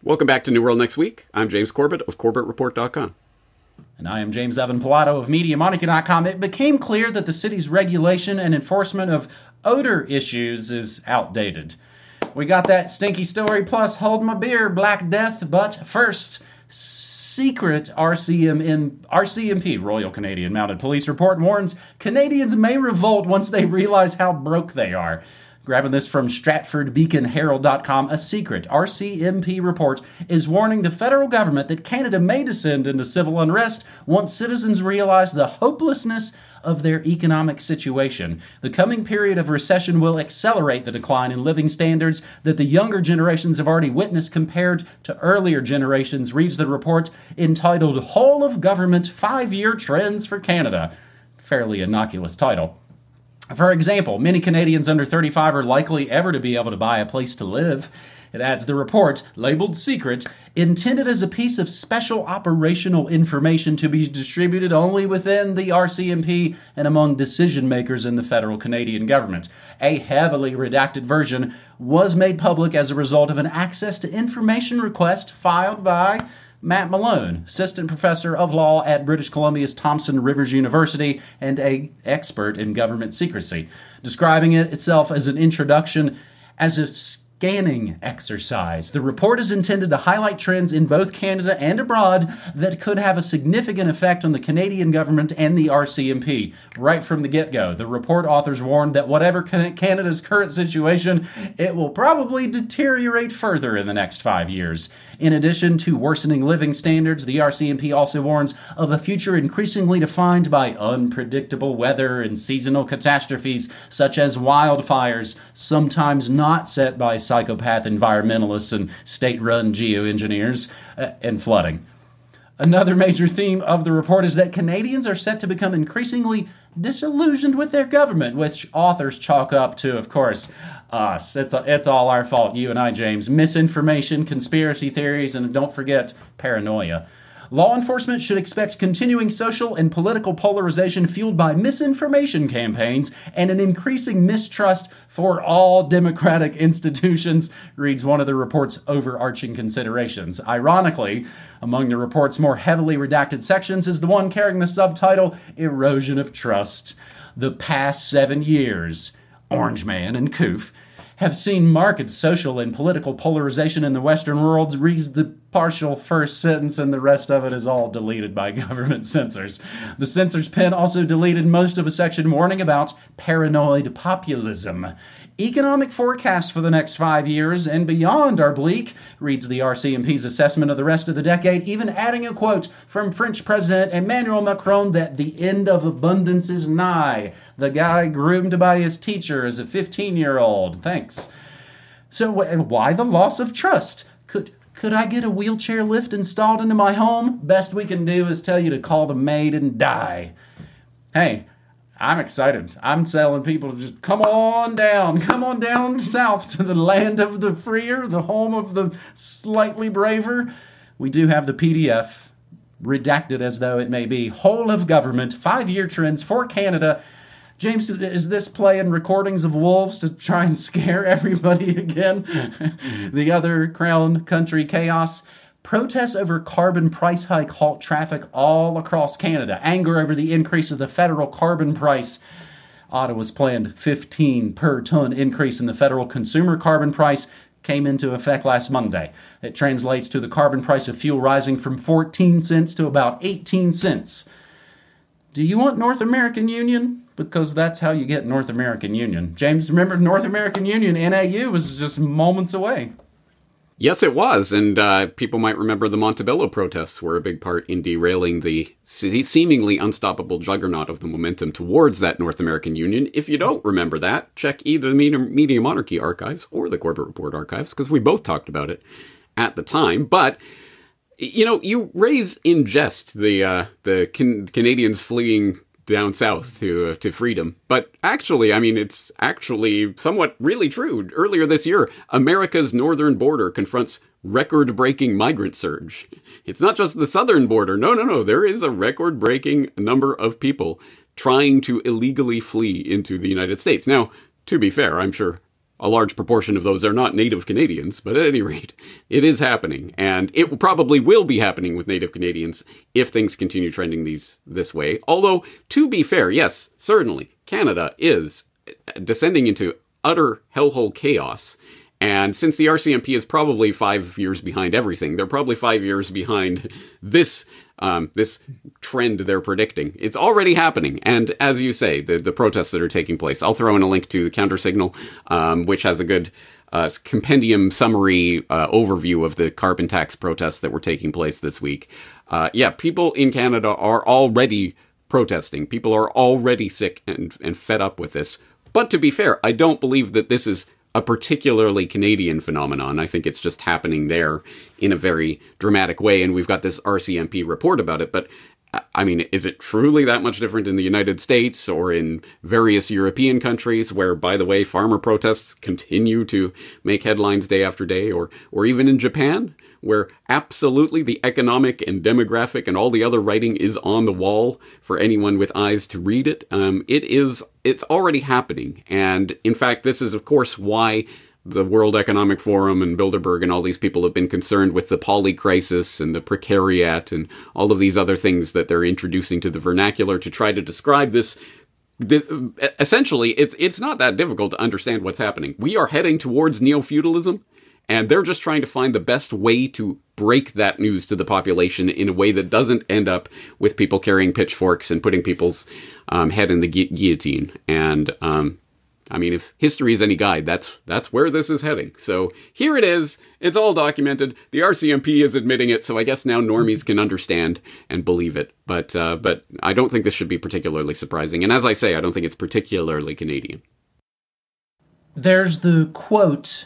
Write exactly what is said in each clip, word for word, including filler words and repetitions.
Welcome back to New World Next Week. I'm James Corbett of Corbett Report dot com. And I am James Evan Pilato of Media Monica dot com. It became clear that the city's regulation and enforcement of odor issues is outdated. We got that stinky story, plus hold my beer, Black Death, but first, secret R C M M, R C M P, Royal Canadian Mounted Police report warns Canadians may revolt once they realize how broke they are. Grabbing this from Stratford Beacon Herald dot com, a secret R C M P report is warning the federal government that Canada may descend into civil unrest once citizens realize the hopelessness of their economic situation. The coming period of recession will accelerate the decline in living standards that the younger generations have already witnessed compared to earlier generations, reads the report entitled Whole of Government Five-Year Trends for Canada. Fairly innocuous title. For example, many Canadians under thirty-five are likely ever to be able to buy a place to live. It adds the report, labeled secret, intended as a piece of special operational information to be distributed only within the R C M P and among decision makers in the federal Canadian government. A heavily redacted version was made public as a result of an access to information request filed by Matt Malone, assistant professor of law at British Columbia's Thompson Rivers University and an expert in government secrecy, describing it itself as an introduction as a scanning exercise. The report is intended to highlight trends in both Canada and abroad that could have a significant effect on the Canadian government and the R C M P. Right from the get-go, the report authors warned that whatever Canada's current situation, it will probably deteriorate further in the next five years. In addition to worsening living standards, the R C M P also warns of a future increasingly defined by unpredictable weather and seasonal catastrophes such as wildfires, sometimes not set by psychopath environmentalists and state-run geoengineers, uh, and flooding. Another major theme of the report is that Canadians are set to become increasingly disillusioned with their government, which authors chalk up to, of course, us. It's, a, it's all our fault, you and I, James. Misinformation, conspiracy theories, and don't forget, paranoia. Law enforcement should expect continuing social and political polarization fueled by misinformation campaigns and an increasing mistrust for all democratic institutions, reads one of the report's overarching considerations. Ironically, among the report's more heavily redacted sections is the one carrying the subtitle, Erosion of Trust. The past seven years, Orange Man and Coof, have seen marked social and political polarization in the Western world, reads the partial first sentence, and the rest of it is all deleted by government censors. The censor's pen also deleted most of a section warning about paranoid populism. Economic forecasts for the next five years and beyond are bleak, reads the R C M P's assessment of the rest of the decade, even adding a quote from French President Emmanuel Macron that the end of abundance is nigh. The guy groomed by his teacher as a fifteen-year-old. Thanks. So why the loss of trust? Could could I get a wheelchair lift installed into my home? Best we can do is tell you to call the maid and die. Hey, I'm excited. I'm telling people to just come on down. Come on down south to the land of the freer, the home of the slightly braver. We do have the P D F, redacted as though it may be, Whole of Government, Five-Year Trends for Canada. James, is this playing recordings of wolves to try and scare everybody again? The other Crown Country chaos. Protests over carbon price hike halt traffic all across Canada. Anger over the increase of the federal carbon price. Ottawa's planned fifteen per ton increase in the federal consumer carbon price came into effect last Monday. It translates to the carbon price of fuel rising from fourteen cents to about eighteen cents. Do you want North American Union? Because that's how you get North American Union. James, remember North American Union, N A U, was just moments away. Yes, it was, and uh, people might remember the Montebello protests were a big part in derailing the se- seemingly unstoppable juggernaut of the momentum towards that North American Union. If you don't remember that, check either the Media, Media Monarchy archives or the Corbett Report archives, because we both talked about it at the time. But, you know, you raise in jest the uh, the can- Canadians fleeing down south to uh, to freedom. But actually, I mean, it's actually somewhat really true. Earlier this year, America's northern border confronts record-breaking migrant surge. It's not just the southern border. No, no, no. There is a record-breaking number of people trying to illegally flee into the United States. Now, to be fair, I'm sure a large proportion of those are not Native Canadians, but at any rate, it is happening. And it probably will be happening with Native Canadians if things continue trending these this way. Although, to be fair, yes, certainly, Canada is descending into utter hellhole chaos. And since the R C M P is probably five years behind everything, they're probably five years behind this um, this trend they're predicting. It's already happening. And as you say, the, the protests that are taking place, I'll throw in a link to the Countersignal, um, which has a good uh, compendium summary uh, overview of the carbon tax protests that were taking place this week. Uh, yeah, people in Canada are already protesting. People are already sick and, and fed up with this. But to be fair, I don't believe that this is a particularly Canadian phenomenon. I think it's just happening there in a very dramatic way, and we've got this R C M P report about it. But, I mean, is it truly that much different in the United States or in various European countries where, by the way, farmer protests continue to make headlines day after day, or or even in Japan, where absolutely the economic and demographic and all the other writing is on the wall for anyone with eyes to read it? Um, it is, it's already happening. And in fact, this is, of course, why the World Economic Forum and Bilderberg and all these people have been concerned with the poly crisis and the precariat and all of these other things that they're introducing to the vernacular to try to describe this. This, essentially, it's it's not that difficult to understand what's happening. We are heading towards neo-feudalism, and they're just trying to find the best way to break that news to the population in a way that doesn't end up with people carrying pitchforks and putting people's um, head in the gu- guillotine. And, um, I mean, if history is any guide, that's that's where this is heading. So here it is. It's all documented. The R C M P is admitting it, so I guess now normies can understand and believe it. But uh, but I don't think this should be particularly surprising. And as I say, I don't think it's particularly Canadian. There's the quote.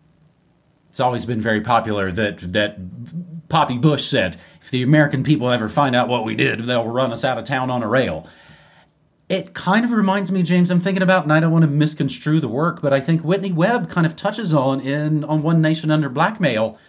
It's always been very popular that that Poppy Bush said, if the American people ever find out what we did, they'll run us out of town on a rail. It kind of reminds me, James, I'm thinking about, and I don't want to misconstrue the work, but I think Whitney Webb kind of touches on in on One Nation Under Blackmail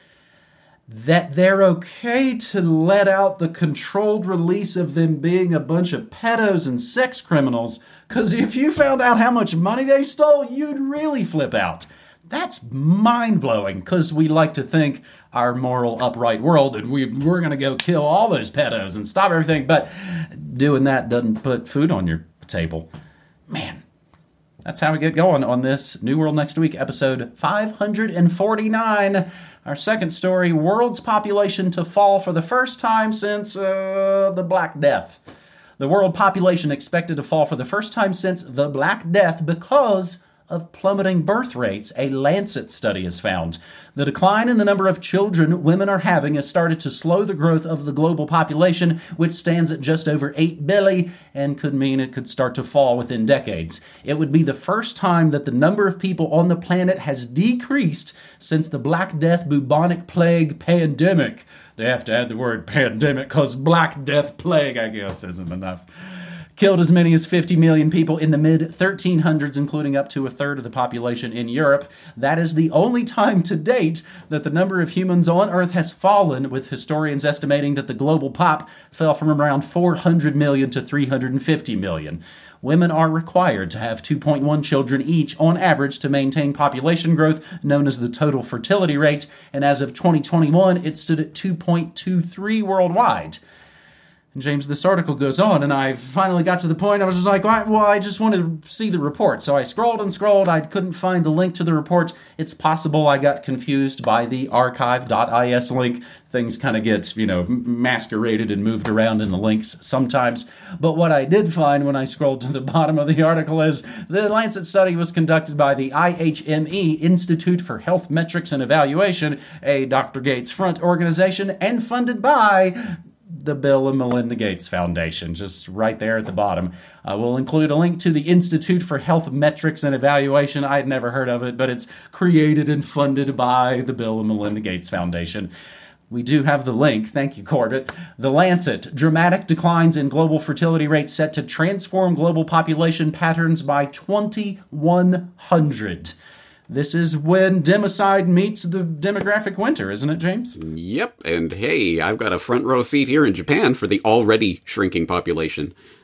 that they're okay to let out the controlled release of them being a bunch of pedos and sex criminals, because if you found out how much money they stole, you'd really flip out. That's mind-blowing, because we like to think our moral, upright world, and we, we're going to go kill all those pedos and stop everything, but doing that doesn't put food on your table. Man, that's how we get going on this New World Next Week, episode five hundred forty-nine. Our second story, world's population to fall for the first time since uh, the Black Death. The world population expected to fall for the first time since the Black Death because of plummeting birth rates, a Lancet study has found. The decline in the number of children women are having has started to slow the growth of the global population, which stands at just over eight billion, and could mean it could start to fall within decades. It would be the first time that the number of people on the planet has decreased since the Black Death bubonic plague pandemic. They have to add the word pandemic because Black Death plague, I guess, isn't enough. Killed as many as fifty million people in the mid thirteen hundreds, including up to a third of the population in Europe. That is the only time to date that the number of humans on Earth has fallen, with historians estimating that the global pop fell from around four hundred million to three hundred fifty million. Women are required to have two point one children each on average to maintain population growth, known as the total fertility rate, and as of twenty twenty-one, it stood at two point two three worldwide. And James, this article goes on, and I finally got to the point, I was just like, well, I just wanted to see the report. So I scrolled and scrolled, I couldn't find the link to the report. It's possible I got confused by the archive dot I S link. Things kind of get, you know, masqueraded and moved around in the links sometimes. But what I did find when I scrolled to the bottom of the article is the Lancet study was conducted by the I H M E, Institute for Health Metrics and Evaluation, a Doctor Gates front organization, and funded by the Bill and Melinda Gates Foundation, just right there at the bottom. I will include a link to the Institute for Health Metrics and Evaluation. I had never heard of it, but it's created and funded by the Bill and Melinda Gates Foundation. We do have the link. Thank you, Corbett. The Lancet, dramatic declines in global fertility rates set to transform global population patterns by twenty-one hundred. This is when democide meets the demographic winter, isn't it, James? Yep, and hey, I've got a front row seat here in Japan for the already shrinking population.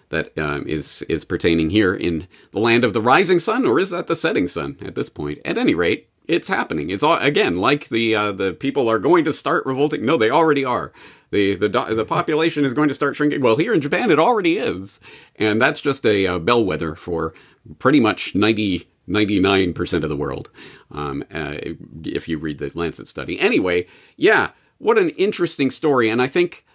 that um, is is pertaining here in the land of the rising sun, or is that the setting sun at this point? At any rate, it's happening. It's all, again, like the uh, the people are going to start revolting. No, they already are. The the the population is going to start shrinking. Well, here in Japan, it already is, and that's just a, a bellwether for pretty much ninety, ninety-nine percent of the world. Um, uh, if you read the Lancet study, anyway, yeah, what an interesting story, and I think.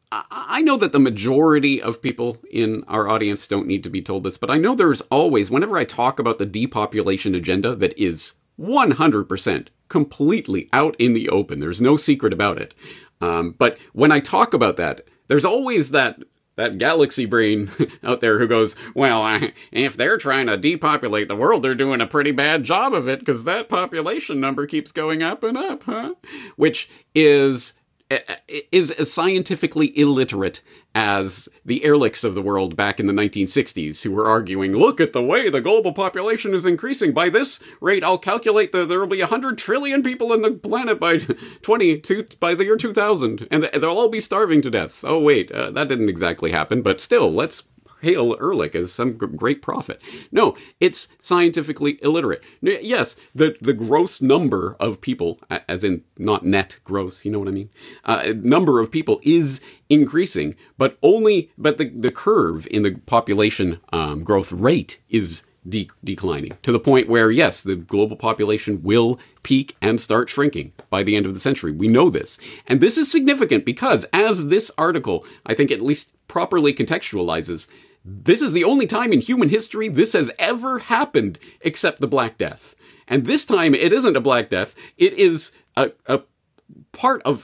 I know that the majority of people in our audience don't need to be told this, but I know there's always, whenever I talk about the depopulation agenda that is one hundred percent completely out in the open, there's no secret about it. Um, but when I talk about that, there's always that that galaxy brain out there who goes, well, I, if they're trying to depopulate the world, they're doing a pretty bad job of it because that population number keeps going up and up, huh? Which is... is as scientifically illiterate as the Ehrlichs of the world back in the nineteen sixties, who were arguing, look at the way the global population is increasing. By this rate, I'll calculate that there will be one hundred trillion people on the planet by twenty, by the year two thousand, and they'll all be starving to death. Oh, wait, uh, that didn't exactly happen, but still, let's hail Ehrlich as some g- great prophet. No, it's scientifically illiterate. Yes, the, the gross number of people, as in not net gross, you know what I mean? Uh, number of people is increasing, but only, but the, the curve in the population um, growth rate is de- declining to the point where, yes, the global population will peak and start shrinking by the end of the century. We know this. And this is significant because, as this article, I think at least properly contextualizes, this is the only time in human history this has ever happened except the Black Death. And this time it isn't a Black Death. It is a, a part of,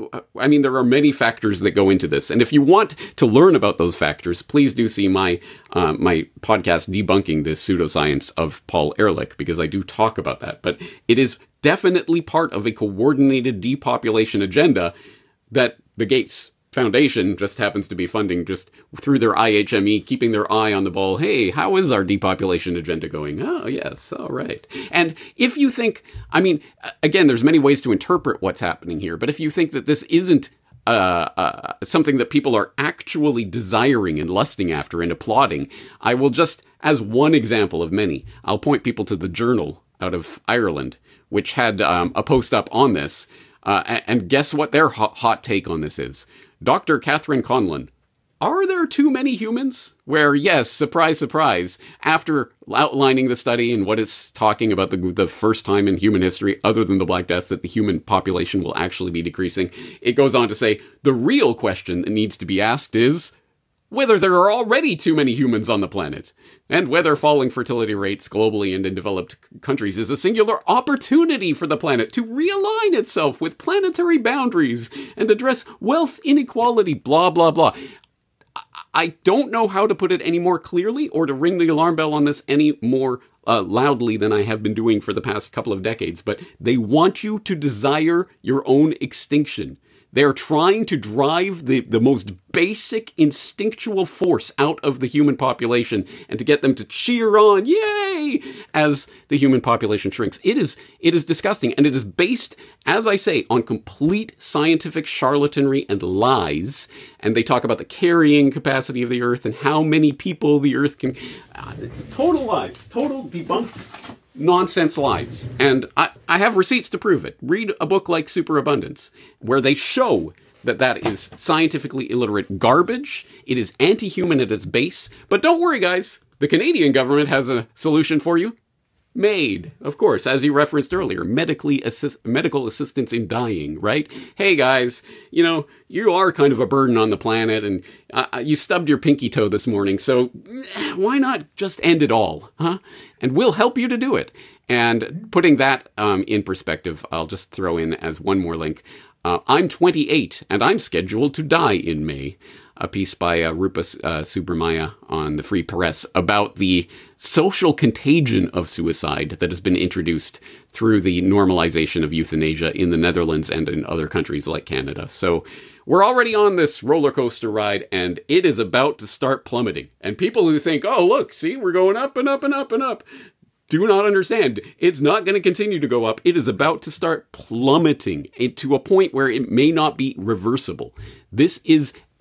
I mean, there are many factors that go into this. And if you want to learn about those factors, please do see my uh, my podcast debunking the pseudoscience of Paul Ehrlich, because I do talk about that. But it is definitely part of a coordinated depopulation agenda that the Gates Foundation just happens to be funding just through their I H M E, keeping their eye on the ball. Hey, how is our depopulation agenda going? Oh, yes. All right. And if you think, I mean, again, there's many ways to interpret what's happening here, but if you think that this isn't uh, uh, something that people are actually desiring and lusting after and applauding, I will just, as one example of many, I'll point people to the Journal out of Ireland, which had um, a post up on this. Uh, and guess what their hot, hot take on this is? Doctor Catherine Conlon. Are there too many humans? Where, yes, surprise, surprise, after outlining the study and what it's talking about the, the first time in human history, other than the Black Death, that the human population will actually be decreasing, it goes on to say, the real question that needs to be asked is whether there are already too many humans on the planet, and whether falling fertility rates globally and in developed c- countries is a singular opportunity for the planet to realign itself with planetary boundaries and address wealth inequality, blah, blah, blah. I, I don't know how to put it any more clearly or to ring the alarm bell on this any more uh, loudly than I have been doing for the past couple of decades, but they want you to desire your own extinction. They're trying to drive the, the most basic instinctual force out of the human population and to get them to cheer on, yay, as the human population shrinks. It is, it is disgusting. And it is based, as I say, on complete scientific charlatanry and lies. And they talk about the carrying capacity of the earth and how many people the earth can... Uh, total lies. Total debunked nonsense lies. And I, I have receipts to prove it. Read a book like Superabundance, where they show that that is scientifically illiterate garbage. It is anti-human at its base. But don't worry, guys. The Canadian government has a solution for you. MAID, of course, as you referenced earlier, medically assist, medical assistance in dying, right? Hey, guys, you know, you are kind of a burden on the planet, and uh, you stubbed your pinky toe this morning, so why not just end it all, huh? And we'll help you to do it. And putting that um, in perspective, I'll just throw in as one more link. Uh, I'm twenty-eight, and I'm scheduled to die in May. A piece by uh, Rupa uh, Subramaya on the Free Press about the social contagion of suicide that has been introduced through the normalization of euthanasia in the Netherlands and in other countries like Canada. So we're already on this roller coaster ride, and it is about to start plummeting. And people who think, oh, look, see, we're going up and up and up and up, do not understand. It's not going to continue to go up. It is about to start plummeting to a point where it may not be reversible. This is at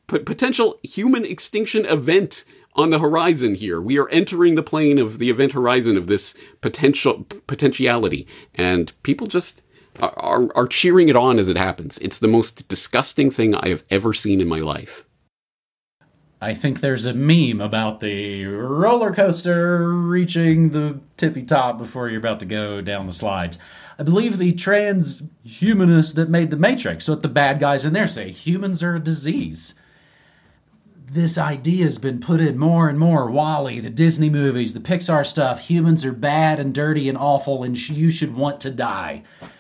p- potential human extinction event on the horizon here. We are entering the plane of the event horizon of this potential potentiality, and people just are, are, are cheering it on as it happens. It's the most disgusting thing I have ever seen in my life. I think there's a meme about the roller coaster reaching the tippy top before you're about to go down the slides. I believe the transhumanists that made the Matrix, what the bad guys in there say, humans are a disease. This idea has been put in more and more. WALL-E, the Disney movies, the Pixar stuff. Humans are bad and dirty and awful, and sh- you should want to die.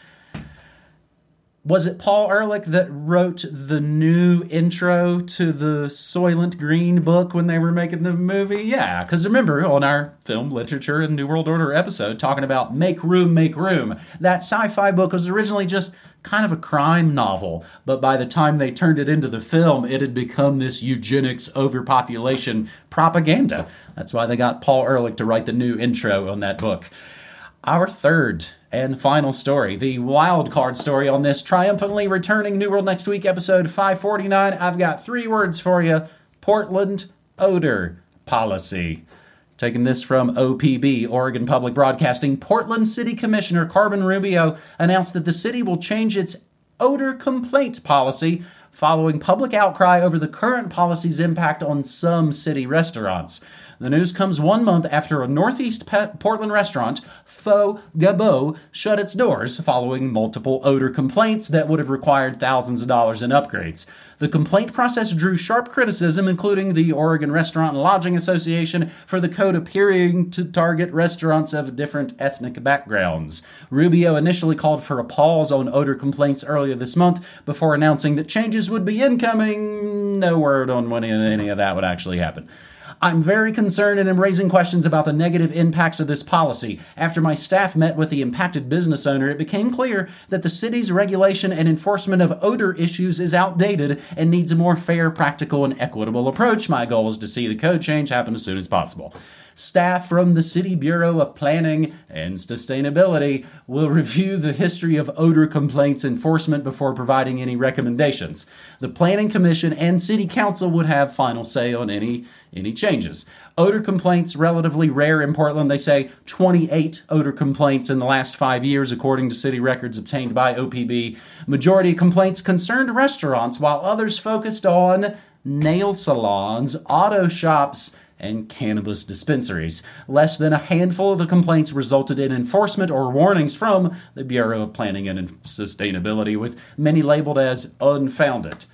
Was it Paul Ehrlich that wrote the new intro to the Soylent Green book when they were making the movie? Yeah, because remember, on our film, literature, and New World Order episode, talking about Make Room, Make Room, that sci-fi book was originally just kind of a crime novel, but by the time they turned it into the film, it had become this eugenics overpopulation propaganda. That's why they got Paul Ehrlich to write the new intro on that book. Our third and final story, the wild card story on this triumphantly returning New World Next Week episode five forty-nine. I've got three words for you. Portland odor policy. Taking this from O P B, Oregon Public Broadcasting, Portland City Commissioner Carmen Rubio announced that the city will change its odor complaint policy following public outcry over the current policy's impact on some city restaurants. The news comes one month after a Northeast Portland restaurant, Faux Gabot, shut its doors following multiple odor complaints that would have required thousands of dollars in upgrades. The complaint process drew sharp criticism, including the Oregon Restaurant and Lodging Association, for the code appearing to target restaurants of different ethnic backgrounds. Rubio initially called for a pause on odor complaints earlier this month before announcing that changes would be incoming. No word on when any of that would actually happen. I'm very concerned and am raising questions about the negative impacts of this policy. After my staff met with the impacted business owner, it became clear that the city's regulation and enforcement of odor issues is outdated and needs a more fair, practical, and equitable approach. My goal is to see the code change happen as soon as possible. Staff from the City Bureau of Planning and Sustainability will review the history of odor complaints enforcement before providing any recommendations. The Planning Commission and City Council would have final say on any, any changes. Odor complaints, relatively rare in Portland. They say twenty-eight odor complaints in the last five years, according to city records obtained by O P B. Majority of complaints concerned restaurants, while others focused on nail salons, auto shops, and cannabis dispensaries. Less than a handful of the complaints resulted in enforcement or warnings from the Bureau of Planning and Sustainability, with many labeled as unfounded.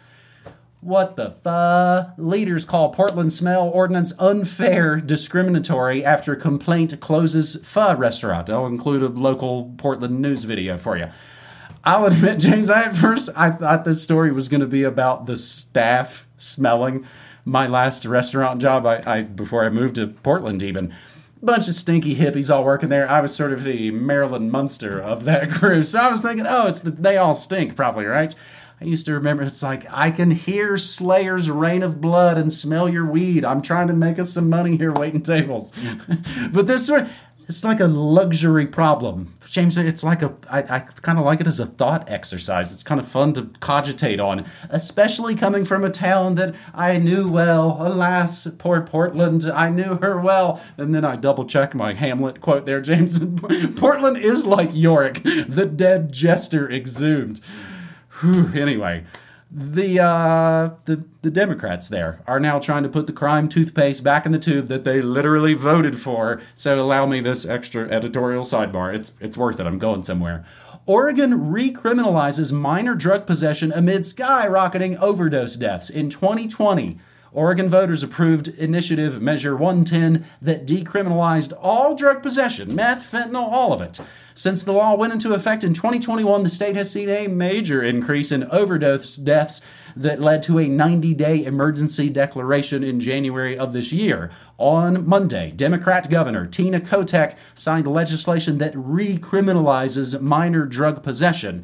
What the fuck? Leaders call Portland smell ordinance unfair, discriminatory after complaint closes pho restaurant. I'll include a local Portland news video for you. I'll admit, James, I at first I thought this story was going to be about the staff smelling. My last restaurant job, I, I before I moved to Portland even, bunch of stinky hippies all working there. I was sort of the Marilyn Munster of that crew. So I was thinking, oh, it's the, they all stink probably, right? I used to remember, it's like, I can hear Slayer's Rain of Blood and smell your weed. I'm trying to make us some money here waiting tables. But this sort of, it's like a luxury problem. James, it's like a, I, I kind of like it as a thought exercise. It's kind of fun to cogitate on, especially coming from a town that I knew well. Alas, poor Portland, I knew her well. And then I double check my Hamlet quote there, James. Portland is like Yorick, the dead jester exhumed. Whew, anyway. The uh, the the Democrats there are now trying to put the crime toothpaste back in the tube that they literally voted for. So allow me this extra editorial sidebar. It's it's worth it. I'm going somewhere. Oregon recriminalizes minor drug possession amid skyrocketing overdose deaths in twenty twenty. Oregon voters approved Initiative Measure one ten that decriminalized all drug possession, meth, fentanyl, all of it. Since the law went into effect in twenty twenty-one, the state has seen a major increase in overdose deaths that led to a ninety-day emergency declaration in January of this year. On Monday, Democrat Governor Tina Kotek signed legislation that recriminalizes minor drug possession.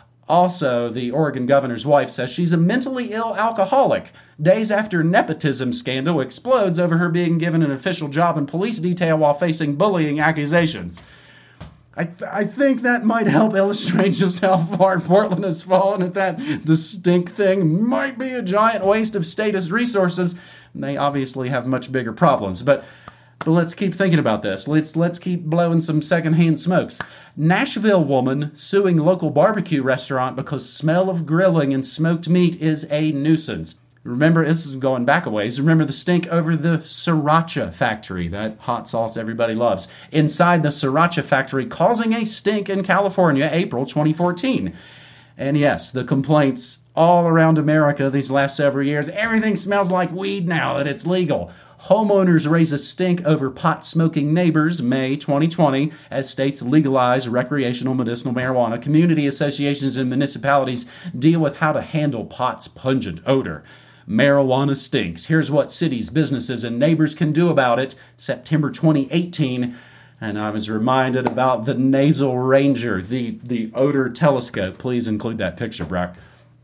Also, the Oregon governor's wife says she's a mentally ill alcoholic, days after nepotism scandal explodes over her being given an official job in police detail while facing bullying accusations. I, th- I think that might help illustrate just how far Portland has fallen at that. The stink thing might be a giant waste of state's resources. They obviously have much bigger problems, but but let's keep thinking about this. Let's let's keep blowing some secondhand smokes. Nashville woman suing local barbecue restaurant because smell of grilling and smoked meat is a nuisance. Remember, this is going back a ways. Remember the stink over the Sriracha factory, that hot sauce everybody loves, inside the Sriracha factory, causing a stink in California, April twenty fourteen. And yes, the complaints all around America these last several years, everything smells like weed now that it's legal. Homeowners raise a stink over pot-smoking neighbors, May twenty twenty, as states legalize recreational medicinal marijuana. Community associations and municipalities deal with how to handle pot's pungent odor. Marijuana stinks. Here's what cities, businesses, and neighbors can do about it. September twenty eighteen. And I was reminded about the Nasal Ranger, the, the odor telescope. Please include that picture, Brock.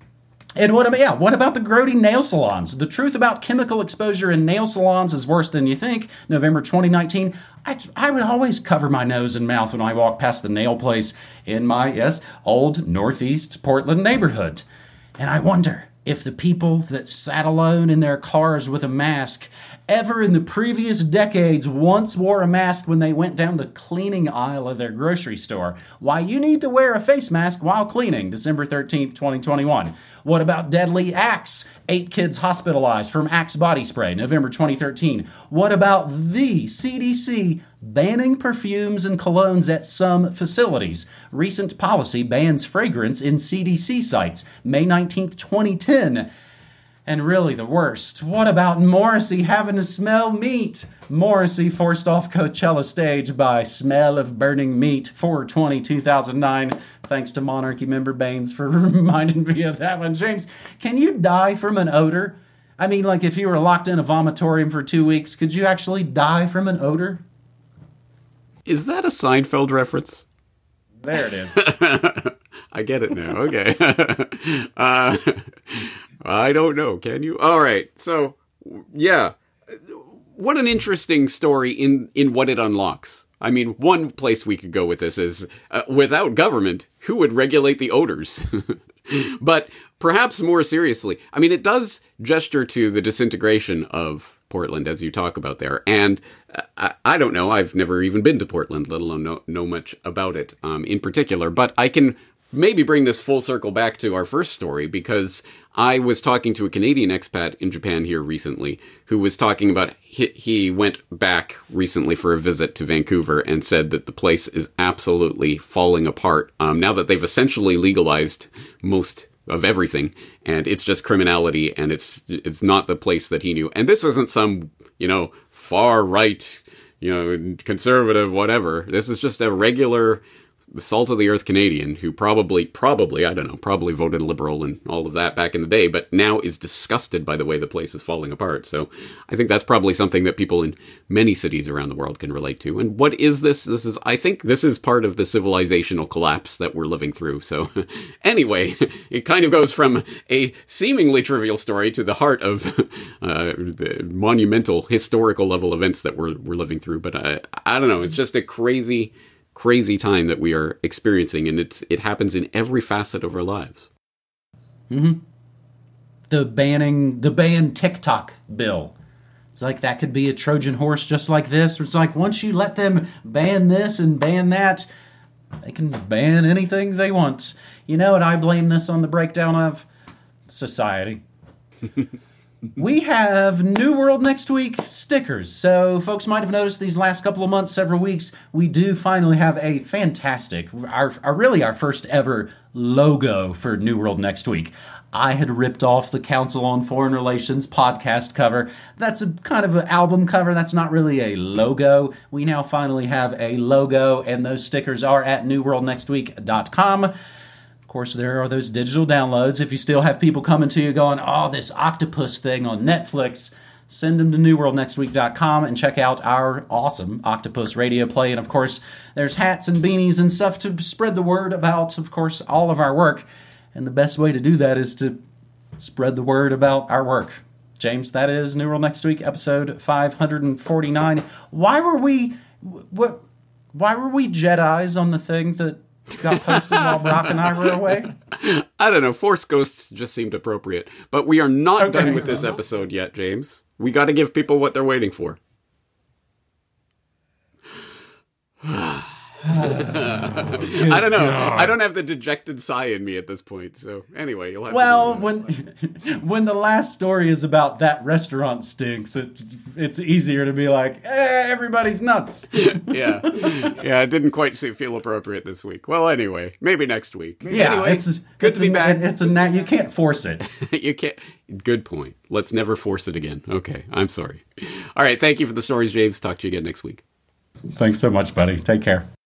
And what about, yeah, what about the grody nail salons? The truth about chemical exposure in nail salons is worse than you think. November twenty nineteen. I, I would always cover my nose and mouth when I walk past the nail place in my, yes, old Northeast Portland neighborhood. And I wonder if the people that sat alone in their cars with a mask ever in the previous decades once wore a mask when they went down the cleaning aisle of their grocery store. Why, you need to wear a face mask while cleaning, December thirteenth, twenty twenty-one. What about deadly Axe? Eight kids hospitalized from Axe body spray, November twenty thirteen. What about the C D C banning perfumes and colognes at some facilities? Recent policy bans fragrance in C D C sites, May nineteenth, twenty ten. And really the worst, what about Morrissey having to smell meat? Morrissey forced off Coachella stage by smell of burning meat, four twenty two thousand nine. Thanks to Monarchy member Baines for reminding me of that one. James, can you die from an odor? I mean, like if you were locked in a vomitorium for two weeks, could you actually die from an odor? Is that a Seinfeld reference? There it is. I get it now. Okay. uh, I don't know. Can you? All right. So, yeah. What an interesting story in, in what it unlocks. I mean, one place we could go with this is, uh, without government, who would regulate the odors? But perhaps more seriously, I mean, it does gesture to the disintegration of Portland, as you talk about there. And uh, I, I don't know, I've never even been to Portland, let alone know, know much about it um, in particular. But I can maybe bring this full circle back to our first story, because I was talking to a Canadian expat in Japan here recently who was talking about he, he went back recently for a visit to Vancouver and said that the place is absolutely falling apart um, now that they've essentially legalized most of everything, and it's just criminality, and it's it's not the place that he knew. And this wasn't some, you know, far right, you know, conservative, whatever. This is just a regular salt of the earth Canadian who probably, probably, I don't know, probably voted Liberal and all of that back in the day, but now is disgusted by the way the place is falling apart. So I think that's probably something that people in many cities around the world can relate to. And what is this? This is, I think this is part of the civilizational collapse that we're living through. So anyway, it kind of goes from a seemingly trivial story to the heart of uh, the monumental historical level events that we're, we're living through. But I, I don't know, it's just a crazy crazy time that we are experiencing, and it's it happens in every facet of our lives. Mm-hmm. The banning, the ban TikTok bill. It's like that could be a Trojan horse just like this. It's like once you let them ban this and ban that, they can ban anything they want. You know what I blame this on the breakdown of? Society. We have New World Next Week stickers. So folks might have noticed these last couple of months, several weeks, we do finally have a fantastic, our, our really our first ever logo for New World Next Week. I had ripped off the Council on Foreign Relations podcast cover. That's a kind of an album cover. That's not really a logo. We now finally have a logo, and those stickers are at new world next week dot com. Of course, there are those digital downloads. If you still have people coming to you going, oh, this octopus thing on Netflix, send them to new world next week dot com and check out our awesome Octopus radio play. And of course, there's hats and beanies and stuff to spread the word about, of course, all of our work. And the best way to do that is to spread the word about our work. James, that is New World Next Week, episode five forty-nine. Why were we... what? why were we Jedis on the thing that got posted while Brock and I were away? I don't know. Force ghosts just seemed appropriate. But we are not Okay. done with this episode yet, James. We got to give people what they're waiting for. I don't know. God. I don't have the dejected sigh in me at this point. So anyway, you'll have Well, to when when the last story is about that restaurant stinks, it's it's easier to be like, eh, everybody's nuts. yeah, yeah. It didn't quite se- feel appropriate this week. Well, anyway, maybe next week. Yeah, anyway, it's good it's to be a, back. It's a nat. You can't force it. You can't. Good point. Let's never force it again. Okay, I'm sorry. All right. Thank you for the stories, James. Talk to you again next week. Thanks so much, buddy. Take care.